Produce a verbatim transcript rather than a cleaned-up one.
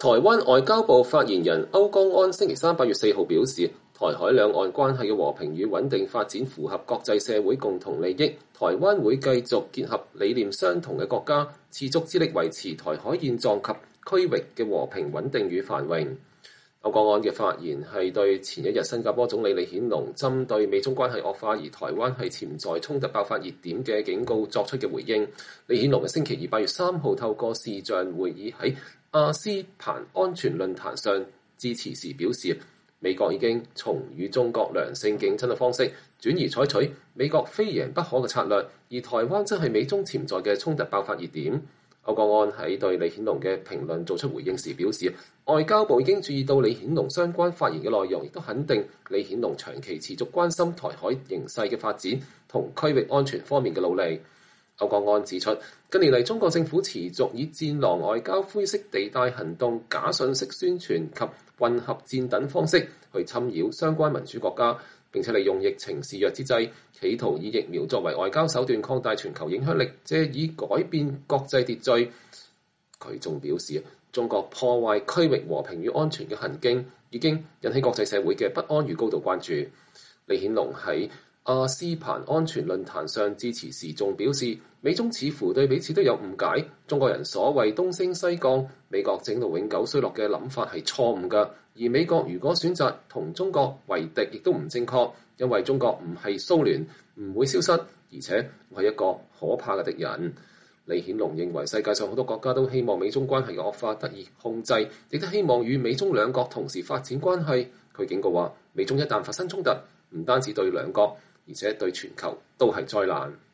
台灣外交部發言人歐江安星期三八月四號表示，台海兩岸關係嘅和平與穩定發展符合國際社會共同利益，台灣會繼續結合理念相同嘅國家，持續致力維持台海現狀及區域嘅和平穩定與繁榮。歐江安嘅發言係對前一日新加坡總理李顯龍針對美中關係惡化而台灣係潛在衝突爆發熱點嘅警告作出嘅回應。李顯龍嘅星期二八月三號透過視像會議喺亞斯彭安全論壇上致辭時表示，美國已經從與中國良性競爭嘅方式轉而採取美國非贏不可嘅策略，而台灣則係美中潛在嘅衝突爆發熱點。歐江安喺對李顯龍嘅評論做出回應時表示，外交部已經注意到李顯龍相關發言嘅內容，亦都肯定李顯龍長期持續關心台海形勢嘅發展同區域安全方面嘅努力。歐江安指出，近年嚟中國政府持續以戰狼外交、灰色地帶行動、假信息宣傳及混合戰等方式去侵擾相關民主國家，並且利用疫情肆虐之際，企圖以疫苗作為外交手段擴大全球影響力，借以改變國際秩序。佢仲表示，中國破壞區域和平與安全嘅行徑已經引起國際社會嘅不安與高度關注。李顯龍喺亞斯彭安全論壇上致辭時仲表示，美中似乎對彼此都有誤解，中國人所謂東升西降，美國整到永久衰落嘅諗法係錯誤㗎，而美國如果選擇同中國為敵，亦都唔正確，因為中國唔係蘇聯，唔會消失，而且係一個可怕嘅敵人。李顯龍認為世界上好多國家都希望美中關係嘅惡化得以控制，亦都希望與美中兩國同時發展關係。佢警告話，美中一旦發生衝突，唔單止對兩國，而且對全球都係災難。